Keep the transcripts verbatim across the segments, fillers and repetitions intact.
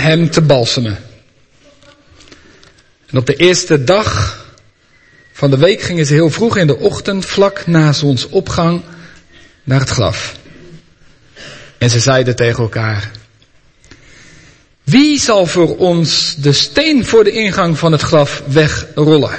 hem te balsemen. En op de eerste dag van de week gingen ze heel vroeg in de ochtend, vlak na zonsopgang, naar het graf. En ze zeiden tegen elkaar: wie zal voor ons de steen voor de ingang van het graf wegrollen?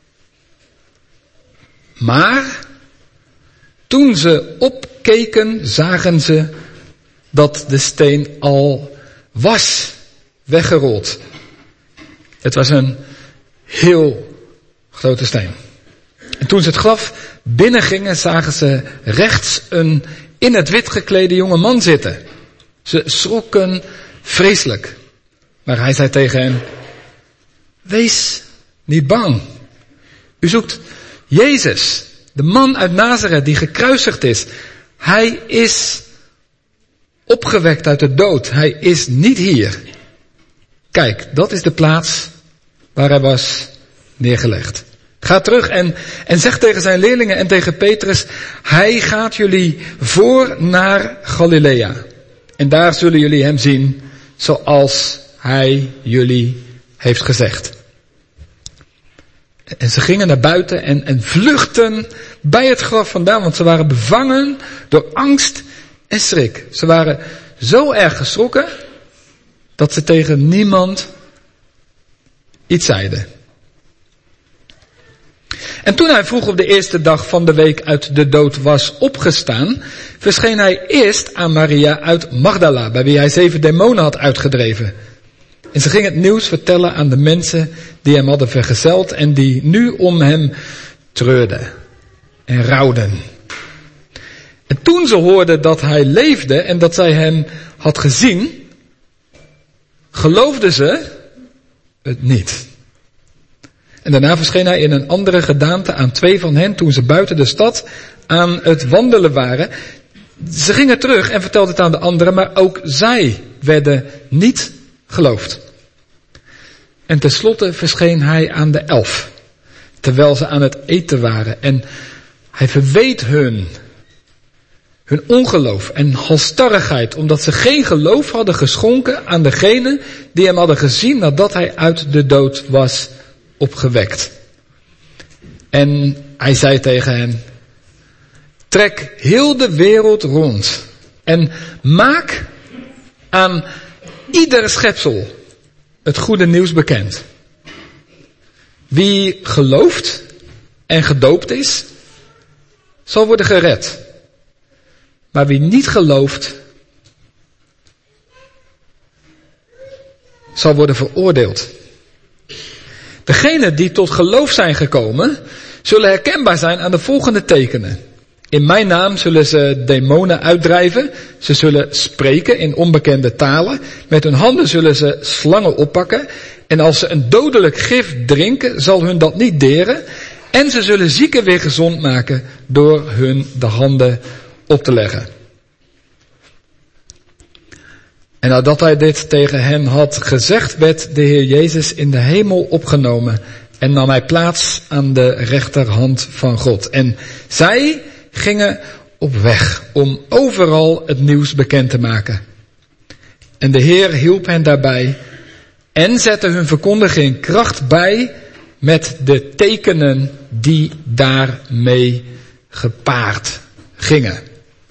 Maar toen ze opkeken, zagen ze dat de steen al was weggerold. Het was een heel grote steen. En toen ze het graf binnengingen, zagen ze rechts een in het wit geklede jonge man zitten. Ze schrokken vreselijk. Maar hij zei tegen hen: wees niet bang. U zoekt Jezus, de man uit Nazareth die gekruisigd is. Hij is opgewekt uit de dood. Hij is niet hier. Kijk, dat is de plaats waar hij was neergelegd. Ga terug en, en zeg tegen zijn leerlingen en tegen Petrus: hij gaat jullie voor naar Galilea. En daar zullen jullie hem zien zoals hij jullie heeft gezegd. En ze gingen naar buiten en, en vluchtten bij het graf vandaan, want ze waren bevangen door angst en schrik. Ze waren zo erg geschrokken dat ze tegen niemand iets zeiden. En toen hij vroeg op de eerste dag van de week uit de dood was opgestaan, verscheen hij eerst aan Maria uit Magdala, bij wie hij zeven demonen had uitgedreven. En ze ging het nieuws vertellen aan de mensen die hem hadden vergezeld en die nu om hem treurden en rouwden. En toen ze hoorden dat hij leefde en dat zij hem had gezien, geloofden ze het niet. En daarna verscheen hij in een andere gedaante aan twee van hen toen ze buiten de stad aan het wandelen waren. Ze gingen terug en vertelden het aan de anderen, maar ook zij werden niet geloofd. En tenslotte verscheen hij aan de elf, terwijl ze aan het eten waren. En hij verweet hun hun ongeloof en halsstarrigheid, omdat ze geen geloof hadden geschonken aan degene die hem hadden gezien nadat hij uit de dood was opgewekt. En hij zei tegen hen: trek heel de wereld rond en maak aan ieder schepsel het goede nieuws bekend. Wie gelooft en gedoopt is, zal worden gered. Maar wie niet gelooft, zal worden veroordeeld. Degenen die tot geloof zijn gekomen, zullen herkenbaar zijn aan de volgende tekenen. In mijn naam zullen ze demonen uitdrijven. Ze zullen spreken in onbekende talen. Met hun handen zullen ze slangen oppakken. En als ze een dodelijk gif drinken, zal hun dat niet deren. En ze zullen zieken weer gezond maken door hun de handen op te leggen. En nadat hij dit tegen hen had gezegd, werd de Heer Jezus in de hemel opgenomen en nam hij plaats aan de rechterhand van God. En zij gingen op weg om overal het nieuws bekend te maken. En de Heer hielp hen daarbij en zette hun verkondiging kracht bij met de tekenen die daarmee gepaard gingen.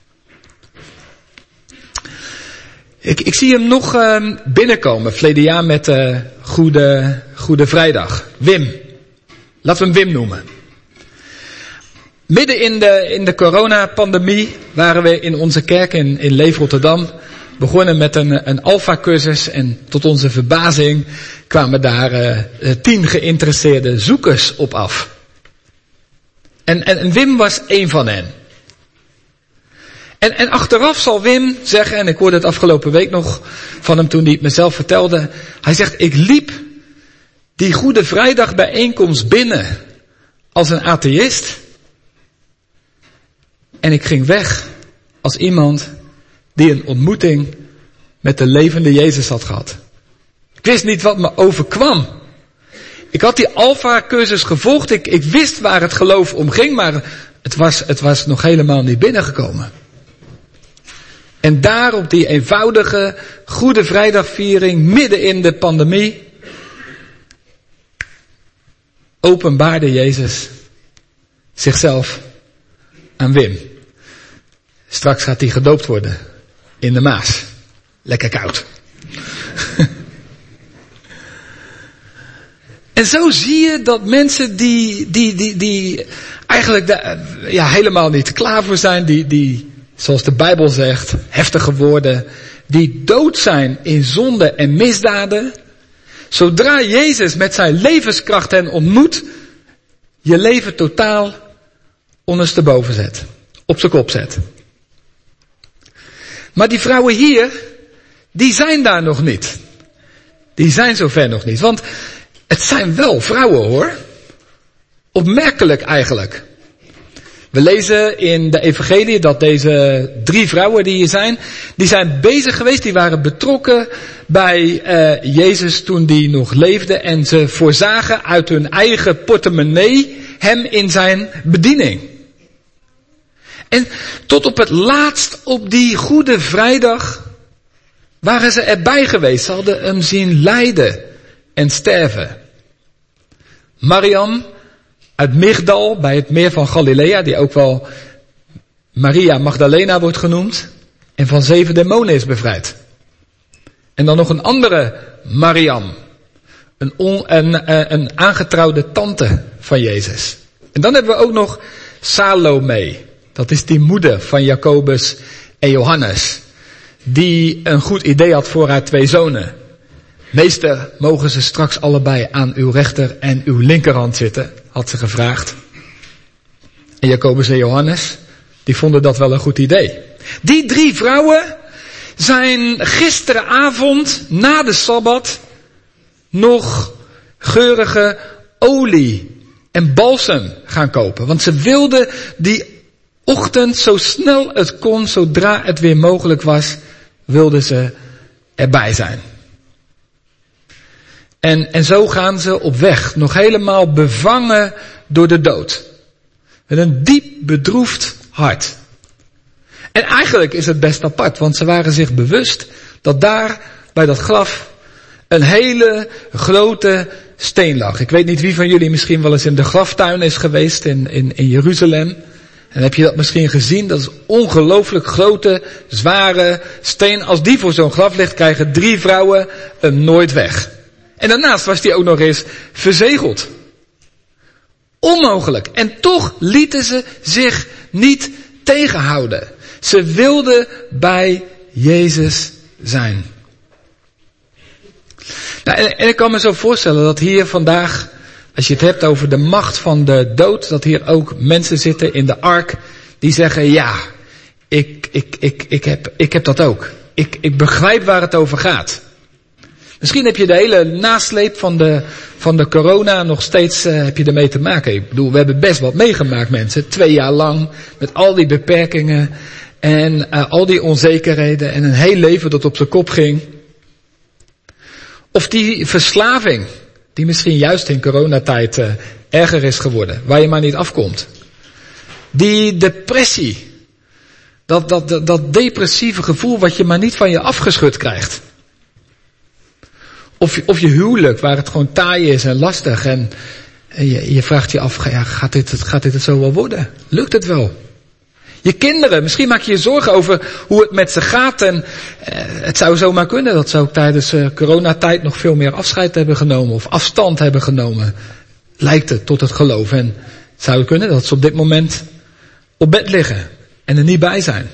Ik, ik zie hem nog uh, binnenkomen, verleden jaar met uh, Goede, Goede Vrijdag. Wim. Laten we hem Wim noemen. Midden in de, in de coronapandemie waren we in onze kerk in, in Leef Rotterdam begonnen met een, een alfa-cursus. En tot onze verbazing kwamen daar uh, tien geïnteresseerde zoekers op af. En, en, en Wim was één van hen. En, en achteraf zal Wim zeggen, en ik hoorde het afgelopen week nog van hem toen hij het mezelf vertelde. Hij zegt, ik liep die Goede Vrijdag bijeenkomst binnen als een atheïst. En ik ging weg als iemand die een ontmoeting met de levende Jezus had gehad. Ik wist niet wat me overkwam. Ik had die Alpha-cursus gevolgd. Ik, ik wist waar het geloof om ging, maar het was, het was nog helemaal niet binnengekomen. En daar op die eenvoudige Goede Vrijdagviering, midden in de pandemie, openbaarde Jezus zichzelf aan Wim. Straks gaat hij gedoopt worden in de Maas. Lekker koud. En zo zie je dat mensen die, die, die, die eigenlijk de, ja, helemaal niet klaar voor zijn, die, die, zoals de Bijbel zegt, heftige woorden, die dood zijn in zonde en misdaden, zodra Jezus met zijn levenskracht hen ontmoet, je leven totaal ondersteboven zet, op zijn kop zet. Maar die vrouwen hier, die zijn daar nog niet. Die zijn zover nog niet, want het zijn wel vrouwen hoor. Opmerkelijk eigenlijk. We lezen in de evangelie dat deze drie vrouwen die hier zijn, die zijn bezig geweest, die waren betrokken bij uh, Jezus toen die nog leefde en ze voorzagen uit hun eigen portemonnee hem in zijn bediening. En tot op het laatst op die Goede Vrijdag waren ze erbij geweest. Ze hadden hem zien lijden en sterven. Mariam uit Migdal bij het meer van Galilea, die ook wel Maria Magdalena wordt genoemd, en van zeven demonen is bevrijd. En dan nog een andere Mariam, een, on, een, een aangetrouwde tante van Jezus. En dan hebben we ook nog Salome, dat is die moeder van Jacobus en Johannes, die een goed idee had voor haar twee zonen. Meester, mogen ze straks allebei aan uw rechter en uw linkerhand zitten, had ze gevraagd. En Jacobus en Johannes, die vonden dat wel een goed idee. Die drie vrouwen zijn gisteravond, na de Sabbat, nog geurige olie en balsem gaan kopen. Want ze wilden die ochtend, zo snel het kon, zodra het weer mogelijk was, wilden ze erbij zijn. En, en zo gaan ze op weg, nog helemaal bevangen door de dood. Met een diep bedroefd hart. En eigenlijk is het best apart, want ze waren zich bewust dat daar bij dat graf een hele grote steen lag. Ik weet niet wie van jullie misschien wel eens in de graftuin is geweest in, in, in Jeruzalem. En heb je dat misschien gezien? Dat is ongelooflijk grote, zware steen. Als die voor zo'n graf ligt, krijgen drie vrouwen hem nooit weg. En daarnaast was die ook nog eens verzegeld. Onmogelijk. En toch lieten ze zich niet tegenhouden. Ze wilden bij Jezus zijn. Nou, en, en ik kan me zo voorstellen dat hier vandaag, als je het hebt over de macht van de dood, dat hier ook mensen zitten in de ark die zeggen, ja, ik, ik, ik, ik, heb, ik heb dat ook. Ik, ik begrijp waar het over gaat. Misschien heb je de hele nasleep van de, van de corona nog steeds uh, heb je ermee te maken. Ik bedoel, we hebben best wat meegemaakt mensen. Twee jaar lang met al die beperkingen en uh, al die onzekerheden en een heel leven dat op zijn kop ging. Of die verslaving die misschien juist in coronatijd uh, erger is geworden, waar je maar niet afkomt. Die depressie, dat, dat, dat, dat depressieve gevoel wat je maar niet van je afgeschud krijgt. Of, of je huwelijk, waar het gewoon taai is en lastig. En, en je, je vraagt je af, ja, gaat, dit, gaat dit het zo wel worden? Lukt het wel? Je kinderen, misschien maak je je zorgen over hoe het met ze gaat. En eh, het zou zomaar kunnen dat ze ook tijdens uh, coronatijd nog veel meer afscheid hebben genomen. Of afstand hebben genomen. Lijkt het tot het geloof. En het zou kunnen dat ze op dit moment op bed liggen. En er niet bij zijn.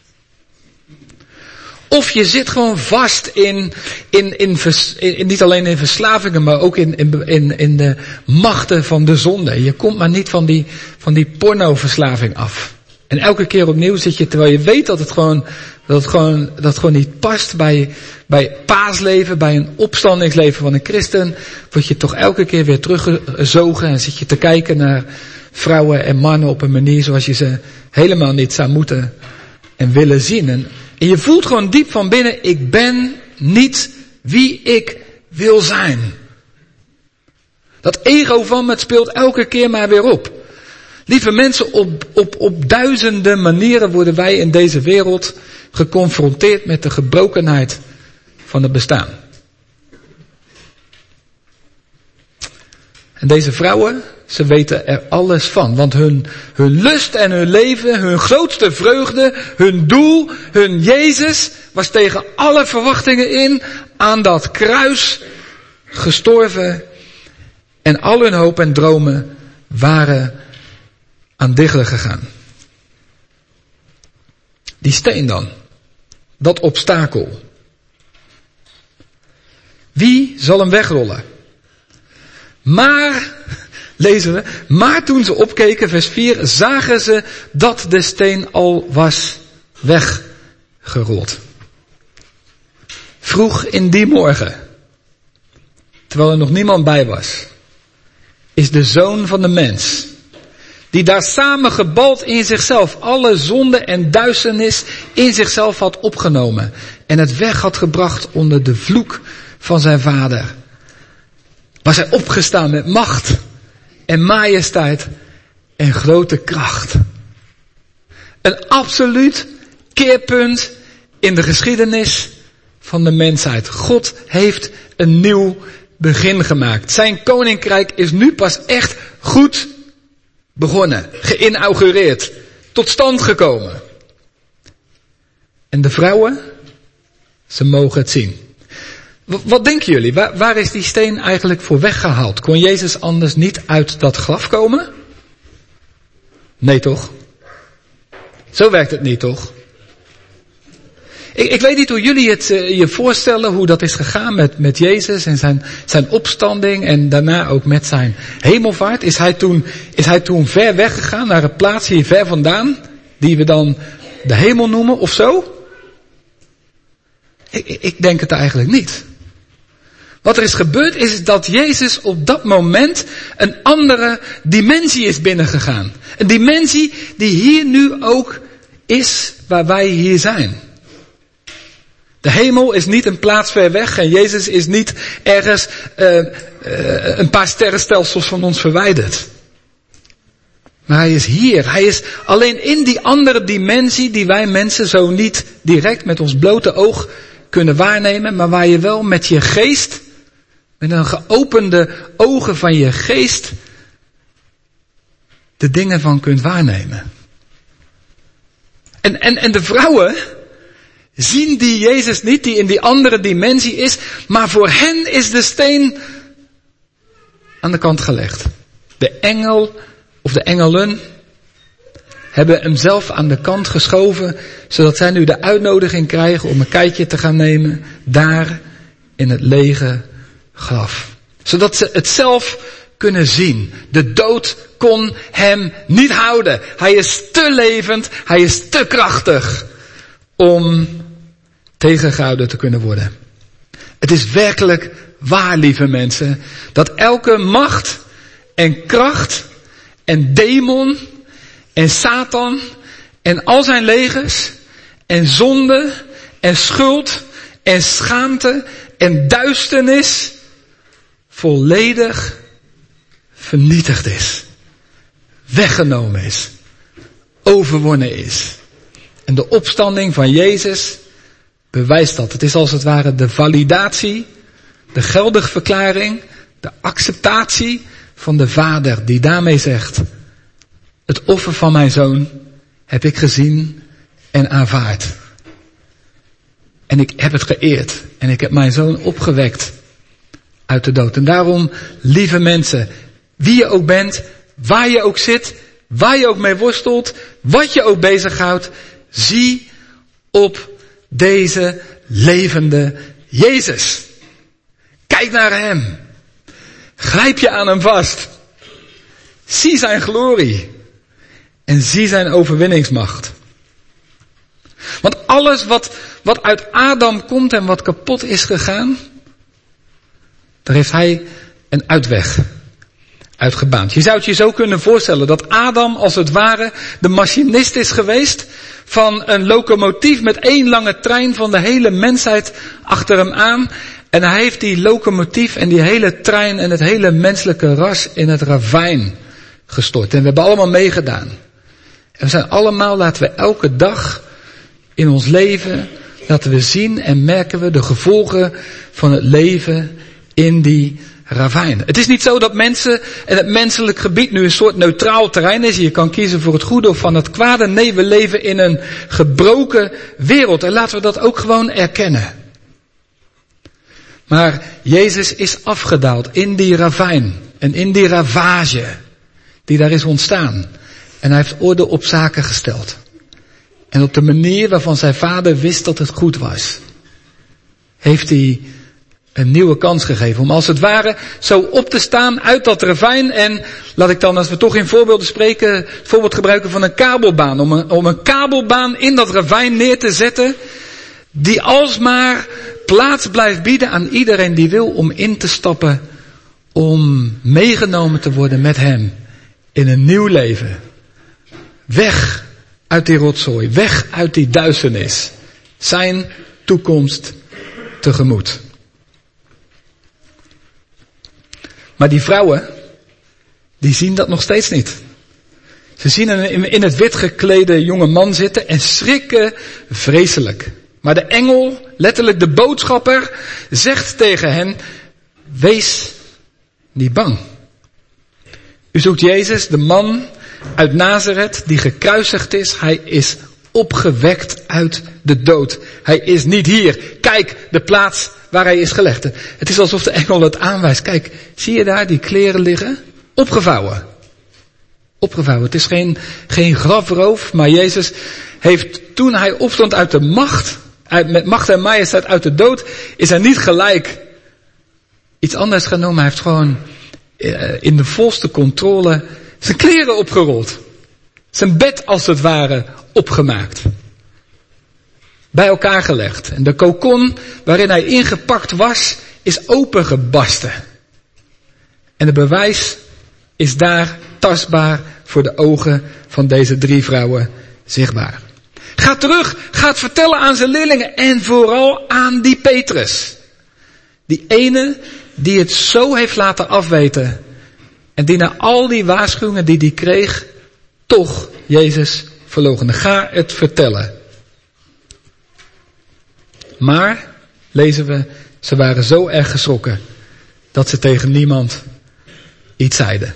Of je zit gewoon vast in, in, in, vers, in niet alleen in verslavingen, maar ook in, in, in, in de machten van de zonde. Je komt maar niet van die, van die pornoverslaving af. En elke keer opnieuw zit je, terwijl je weet dat het gewoon, dat het gewoon, dat het gewoon niet past bij, bij paasleven, bij een opstandingsleven van een christen, word je toch elke keer weer teruggezogen en zit je te kijken naar vrouwen en mannen op een manier zoals je ze helemaal niet zou moeten en willen zien. En, En je voelt gewoon diep van binnen, ik ben niet wie ik wil zijn. Dat ego van me, het speelt elke keer maar weer op. Lieve mensen, op, op, op duizenden manieren worden wij in deze wereld geconfronteerd met de gebrokenheid van het bestaan. En deze vrouwen, ze weten er alles van. Want hun, hun lust en hun leven, hun grootste vreugde, hun doel, hun Jezus was tegen alle verwachtingen in aan dat kruis gestorven. En al hun hoop en dromen waren aan diggelen gegaan. Die steen dan. Dat obstakel. Wie zal hem wegrollen? Maar, lezen we, maar toen ze opkeken, vers vier, zagen ze dat de steen al was weggerold. Vroeg in die morgen, terwijl er nog niemand bij was, is de Zoon van de mens, die daar samengebald in zichzelf alle zonde en duisternis in zichzelf had opgenomen en het weg had gebracht onder de vloek van zijn vader, was hij opgestaan met macht en majesteit en grote kracht. Een absoluut keerpunt in de geschiedenis van de mensheid. God heeft een nieuw begin gemaakt. Zijn koninkrijk is nu pas echt goed begonnen, geïnaugureerd, tot stand gekomen. En de vrouwen, ze mogen het zien. Wat denken jullie? Waar, waar is die steen eigenlijk voor weggehaald? Kon Jezus anders niet uit dat graf komen? Nee toch? Zo werkt het niet toch? Ik, ik weet niet hoe jullie het uh, je voorstellen, hoe dat is gegaan met, met Jezus en zijn, zijn opstanding en daarna ook met zijn hemelvaart. Is hij, toen, is hij toen ver weggegaan naar een plaats hier ver vandaan, die we dan de hemel noemen of zo? Ik, ik denk het eigenlijk niet. Wat er is gebeurd is dat Jezus op dat moment een andere dimensie is binnengegaan. Een dimensie die hier nu ook is waar wij hier zijn. De hemel is niet een plaats ver weg en Jezus is niet ergens uh, uh, een paar sterrenstelsels van ons verwijderd. Maar hij is hier. Hij is alleen in die andere dimensie die wij mensen zo niet direct met ons blote oog kunnen waarnemen, maar waar je wel met je geest, met een geopende ogen van je geest, de dingen van kunt waarnemen. En, en, en de vrouwen zien die Jezus niet, die in die andere dimensie is, maar voor hen is de steen aan de kant gelegd. De engel of de engelen hebben hem zelf aan de kant geschoven, zodat zij nu de uitnodiging krijgen om een kijkje te gaan nemen daar in het lege graf. Zodat ze het zelf kunnen zien. De dood kon hem niet houden. Hij is te levend, hij is te krachtig om tegengehouden te kunnen worden. Het is werkelijk waar, lieve mensen, dat elke macht en kracht en demon en Satan en al zijn legers en zonde en schuld en schaamte en duisternis volledig vernietigd is. Weggenomen is. Overwonnen is. En de opstanding van Jezus bewijst dat. Het is als het ware de validatie, de geldigverklaring, de acceptatie van de Vader die daarmee zegt: het offer van mijn zoon heb ik gezien en aanvaard. En ik heb het geëerd en ik heb mijn zoon opgewekt uit de dood. En daarom, lieve mensen, wie je ook bent, waar je ook zit, waar je ook mee worstelt, wat je ook bezighoudt, zie op deze levende Jezus. Kijk naar hem. Grijp je aan hem vast. Zie zijn glorie. En zie zijn overwinningsmacht. Want alles wat, wat uit Adam komt en wat kapot is gegaan, daar heeft hij een uitweg uitgebaand. Je zou het je zo kunnen voorstellen dat Adam als het ware de machinist is geweest van een locomotief met één lange trein van de hele mensheid achter hem aan. En hij heeft die locomotief en die hele trein en het hele menselijke ras in het ravijn gestort. En we hebben allemaal meegedaan. En we zijn allemaal, laten we elke dag in ons leven dat we zien en merken we de gevolgen van het leven in die ravijn. Het is niet zo dat mensen en het menselijk gebied nu een soort neutraal terrein is. Je kan kiezen voor het goede of van het kwade. Nee, we leven in een gebroken wereld. En laten we dat ook gewoon erkennen. Maar Jezus is afgedaald in die ravijn en in die ravage die daar is ontstaan. En hij heeft orde op zaken gesteld. En op de manier waarvan zijn vader wist dat het goed was, heeft hij een nieuwe kans gegeven om als het ware zo op te staan uit dat ravijn. En laat ik dan, als we toch in voorbeelden spreken, het voorbeeld gebruiken van een kabelbaan. Om een, om een kabelbaan in dat ravijn neer te zetten, die alsmaar plaats blijft bieden aan iedereen die wil om in te stappen, om meegenomen te worden met hem in een nieuw leven. Weg uit die rotzooi, weg uit die duisternis. Zijn toekomst tegemoet. Maar die vrouwen, die zien dat nog steeds niet. Ze zien een in het wit geklede jonge man zitten en schrikken vreselijk. Maar de engel, letterlijk de boodschapper, zegt tegen hen, wees niet bang. U zoekt Jezus, de man uit Nazareth, die gekruisigd is. Hij is opgewekt uit de dood. Hij is niet hier. Kijk, de plaats waar hij is gelegd. Het is alsof de engel het aanwijst. Kijk, zie je daar die kleren liggen? Opgevouwen. Opgevouwen. Het is geen, geen grafroof, maar Jezus heeft toen hij opstond uit de macht, uit, met macht en majesteit uit de dood, is hij niet gelijk iets anders genomen. Hij heeft gewoon uh, in de volste controle zijn kleren opgerold. Zijn bed als het ware opgemaakt. Bij elkaar gelegd. En de kokon waarin hij ingepakt was, is opengebarsten. En het bewijs is daar tastbaar voor de ogen van deze drie vrouwen zichtbaar. Ga terug, ga het vertellen aan zijn leerlingen en vooral aan die Petrus. Die ene die het zo heeft laten afweten en die na al die waarschuwingen die hij kreeg, toch Jezus verloochende. Ga het vertellen. Maar, lezen we, ze waren zo erg geschrokken dat ze tegen niemand iets zeiden.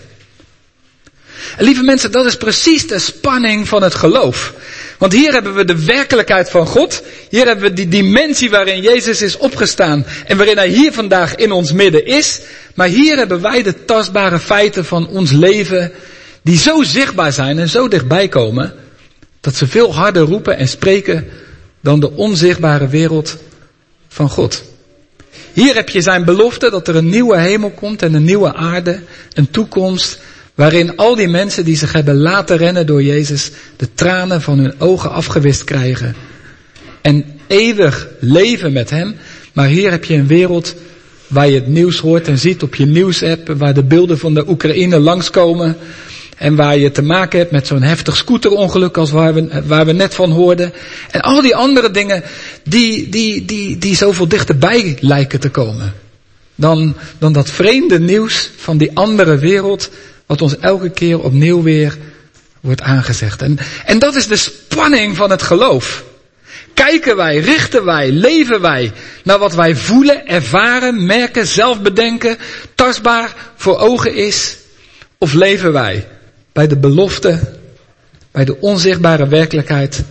En lieve mensen, dat is precies de spanning van het geloof. Want hier hebben we de werkelijkheid van God. Hier hebben we die dimensie waarin Jezus is opgestaan en waarin hij hier vandaag in ons midden is. Maar hier hebben wij de tastbare feiten van ons leven die zo zichtbaar zijn en zo dichtbij komen, dat ze veel harder roepen en spreken dan de onzichtbare wereld van God. Hier heb je zijn belofte dat er een nieuwe hemel komt en een nieuwe aarde, een toekomst waarin al die mensen die zich hebben laten rennen door Jezus de tranen van hun ogen afgewist krijgen en eeuwig leven met hem. Maar hier heb je een wereld waar je het nieuws hoort en ziet op je nieuwsapp, waar de beelden van de Oekraïne langskomen en waar je te maken hebt met zo'n heftig scooterongeluk als waar we, waar we net van hoorden. En al die andere dingen die, die, die, die zoveel dichterbij lijken te komen. Dan, dan dat vreemde nieuws van die andere wereld wat ons elke keer opnieuw weer wordt aangezegd. En, en dat is de spanning van het geloof. Kijken wij, richten wij, leven wij naar wat wij voelen, ervaren, merken, zelf bedenken, tastbaar voor ogen is? Of leven wij bij de belofte, bij de onzichtbare werkelijkheid,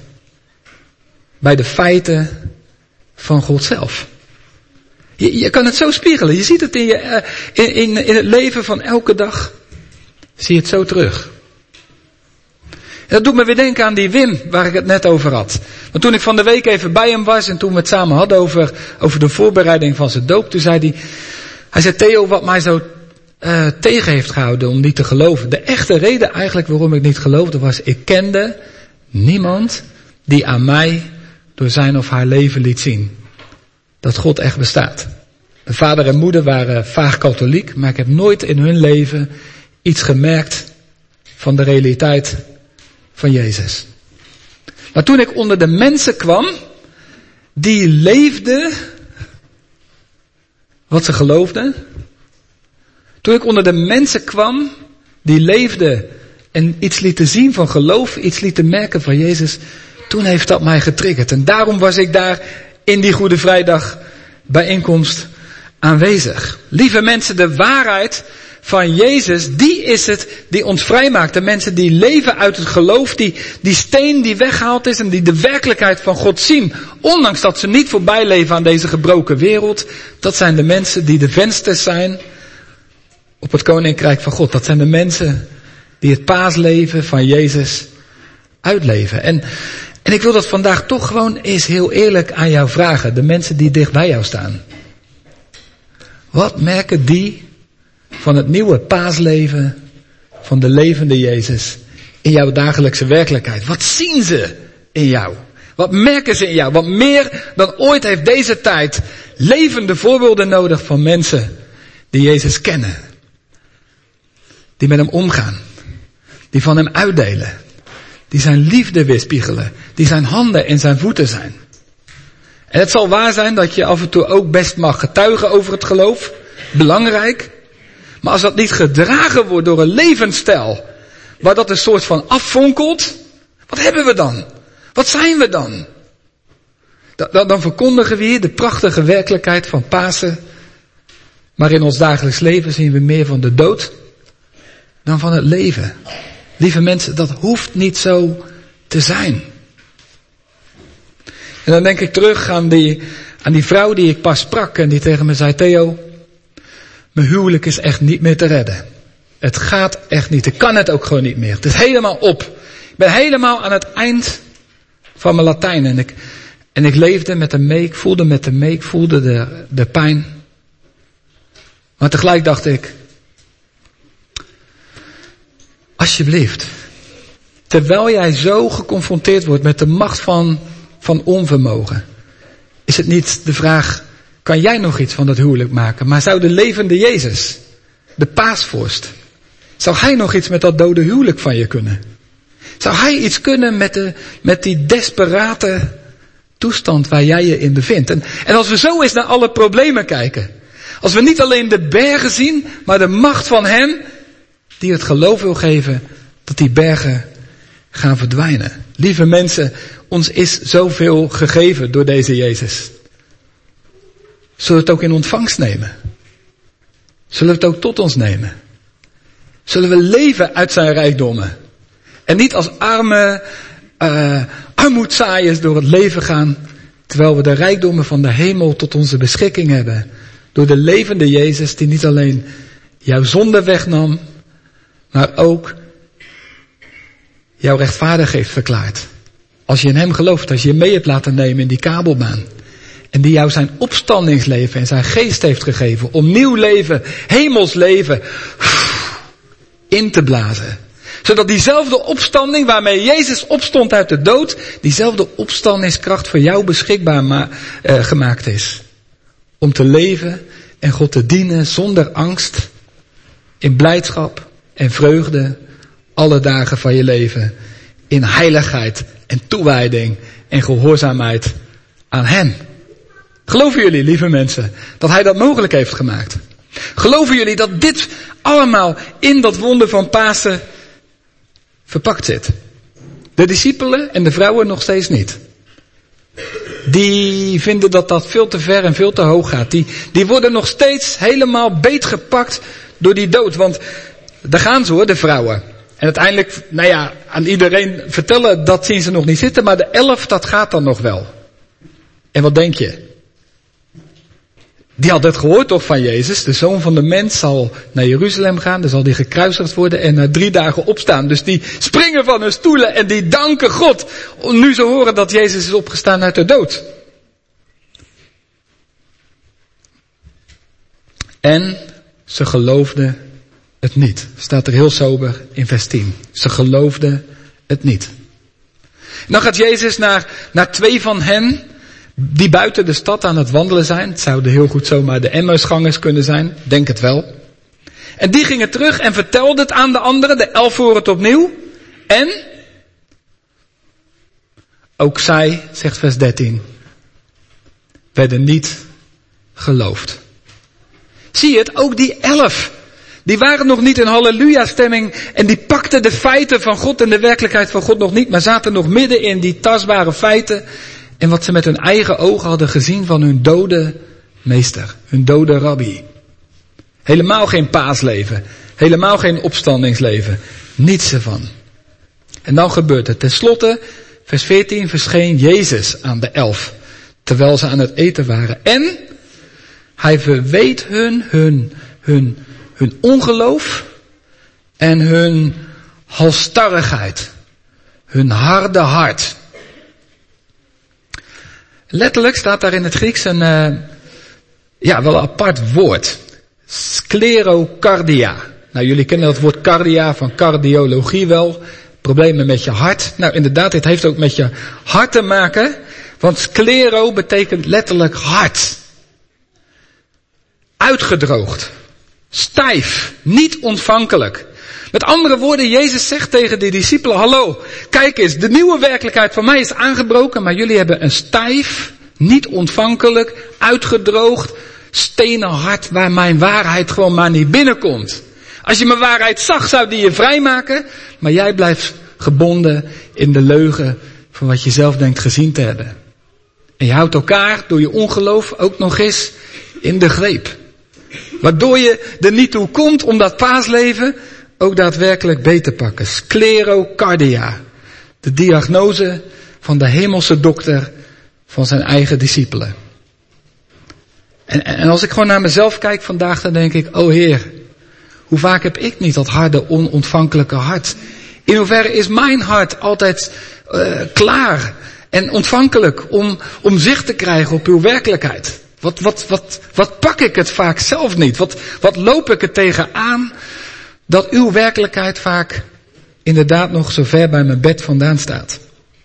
bij de feiten van God zelf? Je, je kan het zo spiegelen. Je ziet het in, je, in, in, in het leven van elke dag. Zie je het zo terug. En dat doet me weer denken aan die Wim waar ik het net over had. Want toen ik van de week even bij hem was en toen we het samen hadden over, over de voorbereiding van zijn doop, toen zei hij, hij zei Theo, wat mij zo uh, tegen heeft gehouden om niet te geloven. De echte reden eigenlijk waarom ik niet geloofde was, ik kende niemand die aan mij door zijn of haar leven liet zien dat God echt bestaat. Mijn vader en moeder waren vaag katholiek, maar ik heb nooit in hun leven iets gemerkt van de realiteit van Jezus. Maar toen ik onder de mensen kwam, die leefden wat ze geloofden. Toen ik onder de mensen kwam, die leefden en iets lieten zien van geloof, iets lieten merken van Jezus, toen heeft dat mij getriggerd. En daarom was ik daar in die Goede Vrijdag bijeenkomst aanwezig. Lieve mensen, de waarheid van Jezus, die is het die ons vrijmaakt. De mensen die leven uit het geloof, die, die steen die weggehaald is en die de werkelijkheid van God zien. Ondanks dat ze niet voorbij leven aan deze gebroken wereld. Dat zijn de mensen die de vensters zijn op het Koninkrijk van God. Dat zijn de mensen die het paasleven van Jezus uitleven. En, en ik wil dat vandaag toch gewoon eens heel eerlijk aan jou vragen. De mensen die dicht bij jou staan. Wat merken die van het nieuwe paasleven van de levende Jezus in jouw dagelijkse werkelijkheid? Wat zien ze in jou? Wat merken ze in jou? Want meer dan ooit heeft deze tijd levende voorbeelden nodig van mensen die Jezus kennen. Die met hem omgaan. Die van hem uitdelen. Die zijn liefde weerspiegelen. Die zijn handen en zijn voeten zijn. En het zal waar zijn dat je af en toe ook best mag getuigen over het geloof. Belangrijk. Maar als dat niet gedragen wordt door een levensstijl, waar dat een soort van afvonkelt, wat hebben we dan? Wat zijn we dan? Dan, dan verkondigen we hier de prachtige werkelijkheid van Pasen, maar in ons dagelijks leven zien we meer van de dood dan van het leven. Lieve mensen, dat hoeft niet zo te zijn. En dan denk ik terug aan die, aan die vrouw die ik pas sprak en die tegen me zei, Theo, mijn huwelijk is echt niet meer te redden. Het gaat echt niet. Ik kan het ook gewoon niet meer. Het is helemaal op. Ik ben helemaal aan het eind van mijn Latijn. En ik, en ik leefde met hem mee. Ik voelde met hem mee. Ik voelde de, de pijn. Maar tegelijk dacht ik, alsjeblieft. Terwijl jij zo geconfronteerd wordt met de macht van, van onvermogen. Is het niet de vraag, kan jij nog iets van dat huwelijk maken? Maar zou de levende Jezus, de paasvorst, zou hij nog iets met dat dode huwelijk van je kunnen? Zou hij iets kunnen met, de, met die desperate toestand waar jij je in bevindt? En, en als we zo eens naar alle problemen kijken. Als we niet alleen de bergen zien, maar de macht van hem die het geloof wil geven dat die bergen gaan verdwijnen. Lieve mensen, ons is zoveel gegeven door deze Jezus. Zullen we het ook in ontvangst nemen? Zullen we het ook tot ons nemen? Zullen we leven uit zijn rijkdommen? En niet als arme uh, armoedzaaiers door het leven gaan, terwijl we de rijkdommen van de hemel tot onze beschikking hebben. Door de levende Jezus die niet alleen jouw zonde wegnam, maar ook jouw rechtvaardig heeft verklaard. Als je in hem gelooft, als je je mee hebt laten nemen in die kabelbaan. En die jou zijn opstandingsleven en zijn geest heeft gegeven om nieuw leven, hemels leven, in te blazen. Zodat diezelfde opstanding waarmee Jezus opstond uit de dood, diezelfde opstandingskracht voor jou beschikbaar ma- uh, gemaakt is. Om te leven en God te dienen zonder angst, in blijdschap en vreugde, alle dagen van je leven. In heiligheid en toewijding en gehoorzaamheid aan hem. Geloven jullie, lieve mensen, dat hij dat mogelijk heeft gemaakt? Geloven jullie dat dit allemaal in dat wonder van Pasen verpakt zit? De discipelen en de vrouwen nog steeds niet. Die vinden dat dat veel te ver en veel te hoog gaat. Die, die worden nog steeds helemaal beetgepakt door die dood. Want daar gaan ze hoor, de vrouwen. En uiteindelijk, nou ja, aan iedereen vertellen, dat zien ze nog niet zitten. Maar de elf, dat gaat dan nog wel. En wat denk je? Die had het gehoord toch van Jezus. De Zoon van de Mens zal naar Jeruzalem gaan. Dan zal die gekruisigd worden en na drie dagen opstaan. Dus die springen van hun stoelen en die danken God. Nu ze horen dat Jezus is opgestaan uit de dood. En ze geloofden het niet. Staat er heel sober in vers tien. Ze geloofden het niet. Dan gaat Jezus naar, naar twee van hen die buiten de stad aan het wandelen zijn. Het zouden heel goed zomaar de Emmausgangers kunnen zijn. Denk het wel. En die gingen terug en vertelden het aan de anderen. De elf horen het opnieuw. En ook zij, zegt vers dertien, werden niet geloofd. Zie je het? Ook die elf. Die waren nog niet in halleluja-stemming en die pakten de feiten van God en de werkelijkheid van God nog niet, maar zaten nog midden in die tastbare feiten En wat ze met hun eigen ogen hadden gezien van hun dode meester, hun dode rabbi. Helemaal geen paasleven, helemaal geen opstandingsleven, niets ervan. En dan gebeurt het. Ten slotte, vers veertien, verscheen Jezus aan de elf, terwijl ze aan het eten waren. En hij verweet hun hun, hun, hun ongeloof en hun halsstarrigheid, hun harde hart. Letterlijk staat daar in het Grieks een, uh, ja, wel een apart woord. Sclerocardia. Nou, jullie kennen dat woord cardia van cardiologie wel. Problemen met je hart. Nou, inderdaad, dit heeft ook met je hart te maken. Want sclero betekent letterlijk hart. Uitgedroogd. Stijf. Niet ontvankelijk. Met andere woorden, Jezus zegt tegen de discipelen, hallo, kijk eens, de nieuwe werkelijkheid van mij is aangebroken, maar jullie hebben een stijf, niet ontvankelijk, uitgedroogd, stenen hart waar mijn waarheid gewoon maar niet binnenkomt. Als je mijn waarheid zag, zou die je vrijmaken, maar jij blijft gebonden in de leugen van wat je zelf denkt gezien te hebben. En je houdt elkaar door je ongeloof ook nog eens in de greep. Waardoor je er niet toe komt om dat paasleven ook daadwerkelijk beter te pakken. Sclerocardia. De diagnose van de hemelse dokter van zijn eigen discipelen. En, en als ik gewoon naar mezelf kijk vandaag, dan denk ik, oh Heer, hoe vaak heb ik niet dat harde, onontvankelijke hart? In hoeverre is mijn hart altijd uh, klaar en ontvankelijk om, om zicht te krijgen op uw werkelijkheid? Wat, wat, wat, wat pak ik het vaak zelf niet? Wat, wat loop ik er tegenaan dat uw werkelijkheid vaak inderdaad nog zo ver bij mijn bed vandaan staat?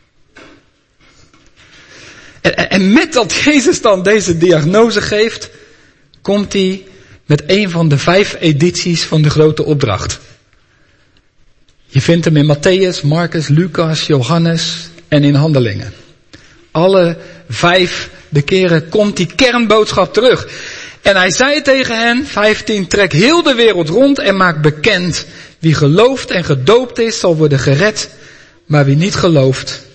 En, en met dat Jezus dan deze diagnose geeft, komt hij met een van de vijf edities van de grote opdracht. Je vindt hem in Matthäus, Marcus, Lucas, Johannes en in Handelingen. Alle vijf de keren komt die kernboodschap terug. En hij zei tegen hen, vijftien, trek heel de wereld rond en maak bekend. Wie gelooft en gedoopt is, zal worden gered. Maar wie niet gelooft,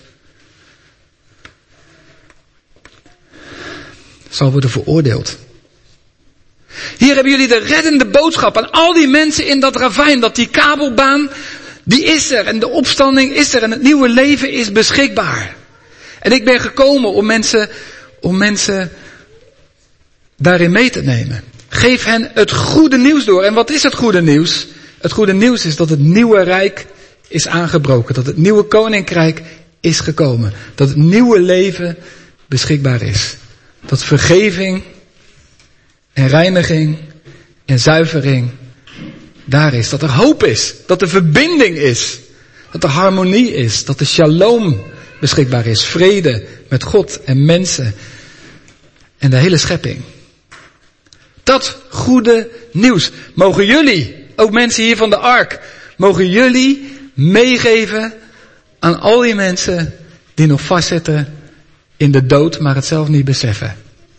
zal worden veroordeeld. Hier hebben jullie de reddende boodschap aan al die mensen in dat ravijn, dat die kabelbaan, die is er en de opstanding is er en het nieuwe leven is beschikbaar. En ik ben gekomen om mensen, om mensen daarin mee te nemen. Geef hen het goede nieuws door. En wat is het goede nieuws? Het goede nieuws is dat het nieuwe rijk is aangebroken. Dat het nieuwe koninkrijk is gekomen. Dat het nieuwe leven beschikbaar is. Dat vergeving en reiniging en zuivering daar is. Dat er hoop is. Dat er verbinding is. Dat er harmonie is. Dat er shalom beschikbaar is. Vrede met God en mensen. En de hele schepping. Dat goede nieuws. Mogen jullie, ook mensen hier van de Ark, mogen jullie meegeven aan al die mensen die nog vastzitten in de dood, maar het zelf niet beseffen.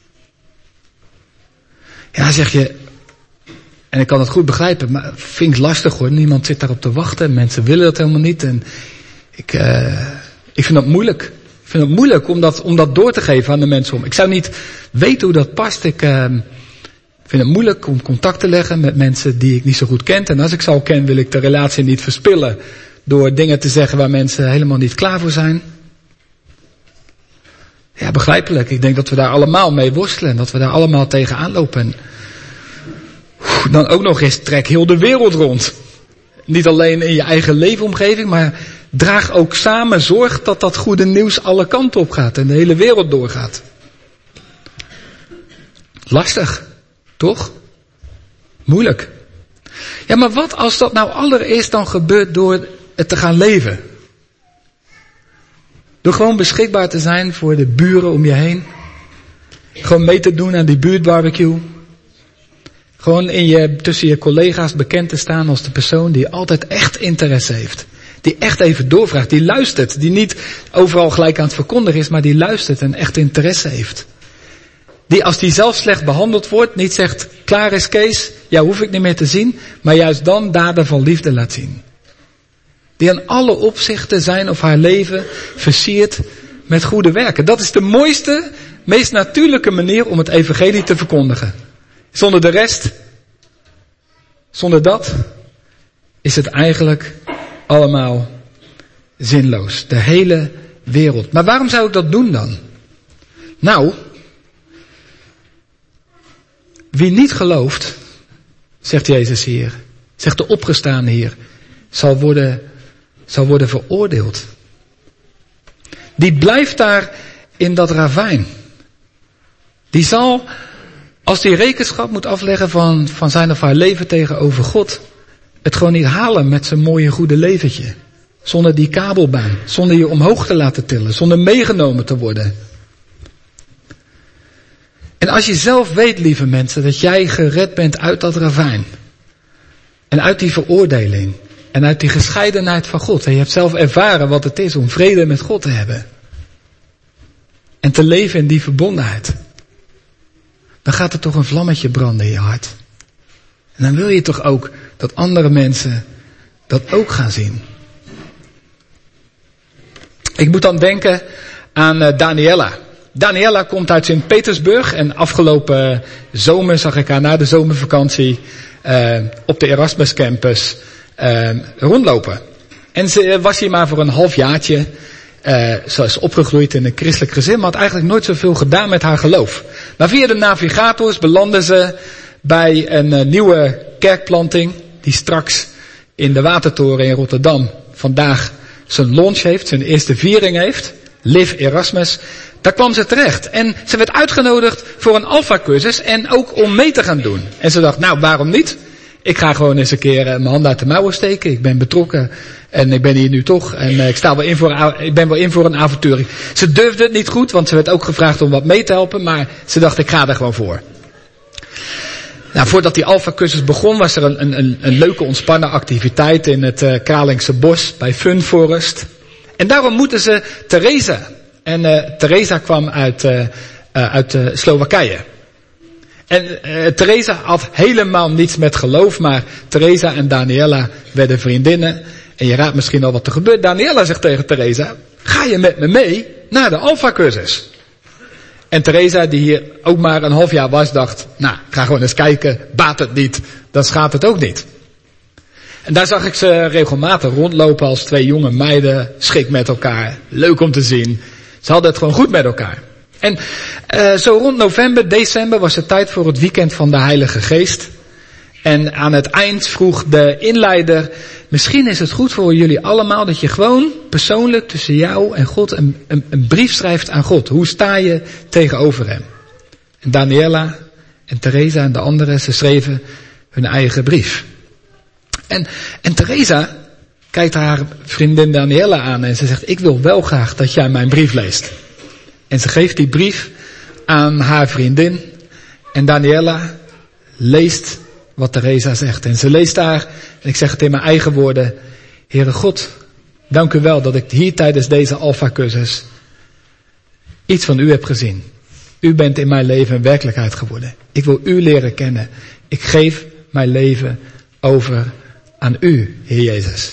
Ja, zeg je, en ik kan het goed begrijpen, maar vind ik lastig hoor. Niemand zit daarop te wachten. Mensen willen dat helemaal niet. En ik, uh, ik vind dat moeilijk. Ik vind het moeilijk om dat, om dat door te geven aan de mensen om. Ik zou niet weten hoe dat past. Ik uh, vind het moeilijk om contact te leggen met mensen die ik niet zo goed ken. En als ik ze al ken, wil ik de relatie niet verspillen door dingen te zeggen waar mensen helemaal niet klaar voor zijn. Ja, begrijpelijk. Ik denk dat we daar allemaal mee worstelen. Dat we daar allemaal tegenaan lopen. En dan ook nog eens trek heel de wereld rond. Niet alleen in je eigen leefomgeving, maar draag ook samen zorg dat dat goede nieuws alle kanten op gaat en de hele wereld doorgaat. Lastig, toch? Moeilijk. Ja, maar wat als dat nou allereerst dan gebeurt door het te gaan leven? Door gewoon beschikbaar te zijn voor de buren om je heen. Gewoon mee te doen aan die buurtbarbecue. Gewoon in je, tussen je collega's bekend te staan als de persoon die altijd echt interesse heeft. Die echt even doorvraagt, die luistert. Die niet overal gelijk aan het verkondigen is, maar die luistert en echt interesse heeft. Die als die zelf slecht behandeld wordt, niet zegt, klaar is Kees, jou hoef ik niet meer te zien. Maar juist dan daden van liefde laat zien. Die aan alle opzichten zijn of haar leven versiert met goede werken. Dat is de mooiste, meest natuurlijke manier om het evangelie te verkondigen. Zonder de rest, zonder dat, is het eigenlijk allemaal zinloos. De hele wereld. Maar waarom zou ik dat doen dan? Nou, wie niet gelooft, zegt Jezus hier, zegt de opgestaande hier, zal worden, zal worden veroordeeld. Die blijft daar in dat ravijn. Die zal, als die rekenschap moet afleggen van, van zijn of haar leven tegenover God, het gewoon niet halen met zijn mooie goede leventje. Zonder die kabelbaan, zonder je omhoog te laten tillen, zonder meegenomen te worden. En als je zelf weet, lieve mensen, dat jij gered bent uit dat ravijn. En uit die veroordeling. En uit die gescheidenheid van God. En je hebt zelf ervaren wat het is om vrede met God te hebben. En te leven in die verbondenheid. Dan gaat er toch een vlammetje branden in je hart. En dan wil je toch ook dat andere mensen dat ook gaan zien. Ik moet dan denken aan uh, Daniela. Daniela komt uit Sint-Petersburg en afgelopen zomer zag ik haar na de zomervakantie uh, op de Erasmus Campus uh, rondlopen. En ze was hier maar voor een halfjaartje. Uh, ze is opgegroeid in een christelijk gezin, maar had eigenlijk nooit zoveel gedaan met haar geloof. Maar via de navigators belandde ze bij een uh, nieuwe kerkplanting die straks in de Watertoren in Rotterdam vandaag zijn launch heeft, zijn eerste viering heeft. Live Erasmus. Daar kwam ze terecht. En ze werd uitgenodigd voor een alpha-cursus en ook om mee te gaan doen. En ze dacht, nou waarom niet? Ik ga gewoon eens een keer mijn hand uit de mouwen steken. Ik ben betrokken en ik ben hier nu toch. En uh, ik, sta wel in voor, ik ben wel in voor een avontuur. Ze durfde het niet goed, want ze werd ook gevraagd om wat mee te helpen. Maar ze dacht, ik ga er gewoon voor. Nou, voordat die alpha-cursus begon was er een, een, een leuke ontspannen activiteit in het uh, Kralingse bos bij Fun Forest. En daar ontmoetten ze Theresa. En uh, Theresa kwam uit, uh, uh, uit uh, Slowakije. En uh, Theresa had helemaal niets met geloof, maar Theresa en Daniela werden vriendinnen. En je raadt misschien al wat er gebeurt. Daniela zegt tegen Theresa, ga je met me mee naar de alpha-cursus? En Theresa, die hier ook maar een half jaar was, dacht, nou, ga gewoon eens kijken, baat het niet, dan schaadt het ook niet. En daar zag ik ze regelmatig rondlopen als twee jonge meiden, schik met elkaar, leuk om te zien. Ze hadden het gewoon goed met elkaar. En uh, zo rond november, december was het tijd voor het weekend van de Heilige Geest. En aan het eind vroeg de inleider, misschien is het goed voor jullie allemaal dat je gewoon persoonlijk tussen jou en God een, een, een brief schrijft aan God. Hoe sta je tegenover hem? En Daniela en Theresa en de anderen, ze schreven hun eigen brief. En, en Theresa kijkt haar vriendin Daniela aan en ze zegt, ik wil wel graag dat jij mijn brief leest. En ze geeft die brief aan haar vriendin en Daniela leest wat Theresa zegt. En ze leest daar, en ik zeg het in mijn eigen woorden, Heere God, dank u wel dat ik hier tijdens deze alpha-cursus iets van u heb gezien. U bent in mijn leven een werkelijkheid geworden. Ik wil u leren kennen. Ik geef mijn leven over aan u, Heer Jezus.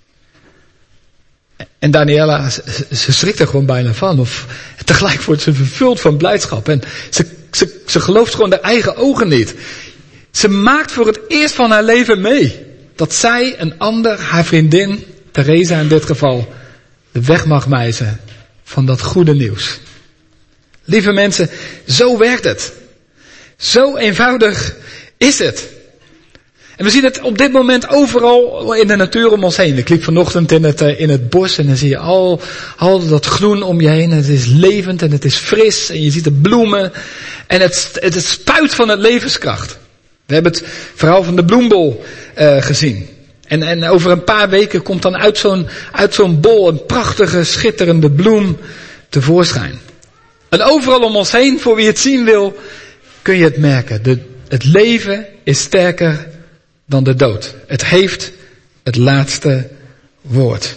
En Daniela, ze schrikt er gewoon bijna van. Of tegelijk wordt ze vervuld van blijdschap. En ze, ze, ze gelooft gewoon de eigen ogen niet. Ze maakt voor het eerst van haar leven mee. Dat zij een ander, haar vriendin, Theresa in dit geval, de weg mag wijzen van dat goede nieuws. Lieve mensen, zo werkt het. Zo eenvoudig is het. En we zien het op dit moment overal in de natuur om ons heen. Ik liep vanochtend in het, in het bos en dan zie je al, al dat groen om je heen. En het is levend en het is fris en je ziet de bloemen. En het, het, het spuit van het levenskracht. We hebben het verhaal van de bloembol uh, gezien. En, en over een paar weken komt dan uit zo'n, uit zo'n bol een prachtige, schitterende bloem tevoorschijn. En overal om ons heen, voor wie het zien wil, kun je het merken. De, het leven is sterker dan de dood. Het heeft het laatste woord.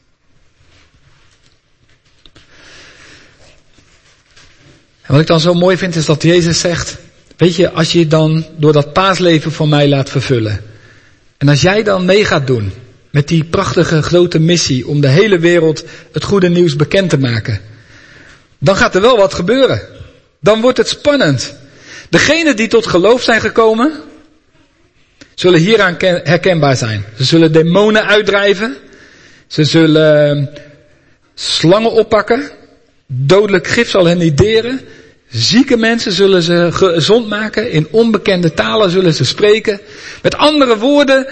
En wat ik dan zo mooi vind is dat Jezus zegt, weet je, als je je dan door dat paasleven van mij laat vervullen. En als jij dan mee gaat doen met die prachtige grote missie om de hele wereld het goede nieuws bekend te maken. dan gaat er wel wat gebeuren. Dan wordt het spannend. Degenen die tot geloof zijn gekomen, zullen hieraan herkenbaar zijn. Ze zullen demonen uitdrijven. Ze zullen slangen oppakken. Dodelijk gif zal hen niet deren. Zieke mensen zullen ze gezond maken. In onbekende talen zullen ze spreken. Met andere woorden,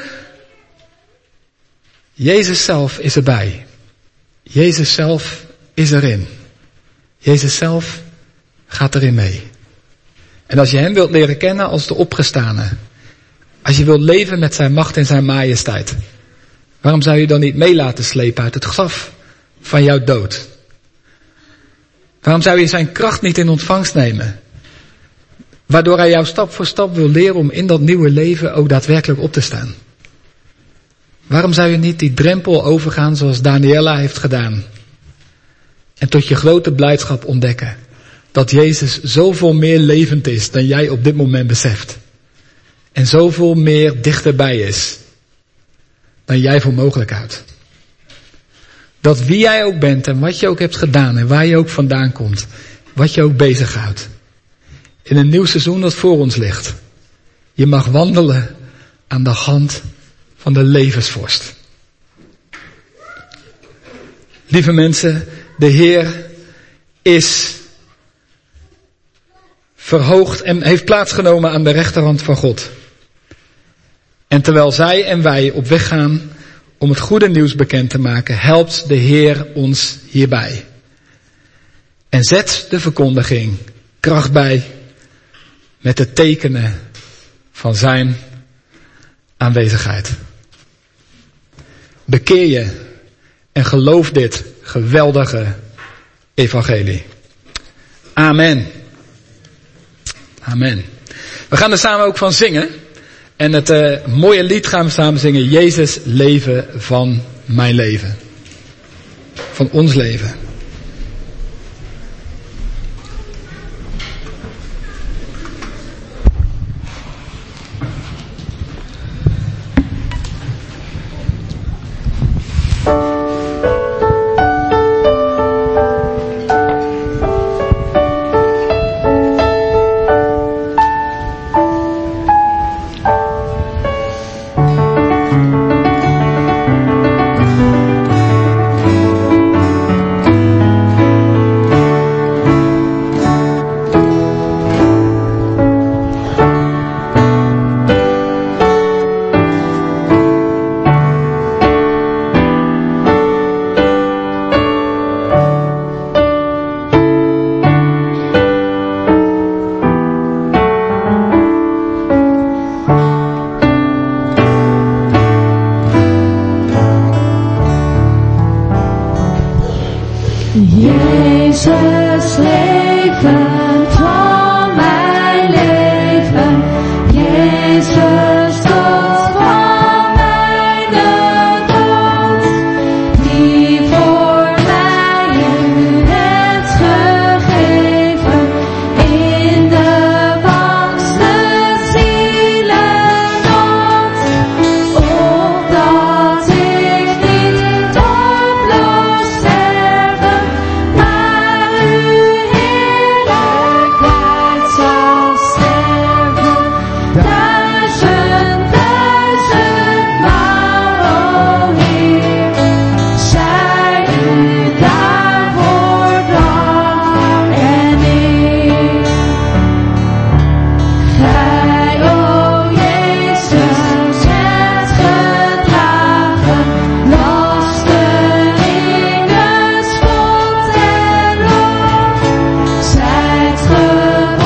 Jezus zelf is erbij. Jezus zelf is erin. Jezus zelf gaat erin mee. En als je hem wilt leren kennen als de opgestane, als je wilt leven met zijn macht en zijn majesteit, waarom zou je dan niet mee laten slepen uit het graf van jouw dood? Waarom zou je zijn kracht niet in ontvangst nemen? Waardoor hij jou stap voor stap wil leren om in dat nieuwe leven ook daadwerkelijk op te staan. Waarom zou je niet die drempel overgaan zoals Daniela heeft gedaan? En tot je grote blijdschap ontdekken dat Jezus zoveel meer levend is dan jij op dit moment beseft. En zoveel meer dichterbij is dan jij voor mogelijk houdt. Dat wie jij ook bent en wat je ook hebt gedaan en waar je ook vandaan komt, wat je ook bezighoudt, in een nieuw seizoen dat voor ons ligt, je mag wandelen aan de hand van de levensvorst. Lieve mensen, de Heer is verhoogd en heeft plaatsgenomen aan de rechterhand van God. En terwijl zij en wij op weg gaan om het goede nieuws bekend te maken, helpt de Heer ons hierbij. En zet de verkondiging kracht bij met de tekenen van zijn aanwezigheid. Bekeer je en geloof dit geweldige evangelie. Amen. Amen. We gaan er samen ook van zingen. En het uh, mooie lied gaan we samen zingen. Jezus, leven van mijn leven. Van ons leven.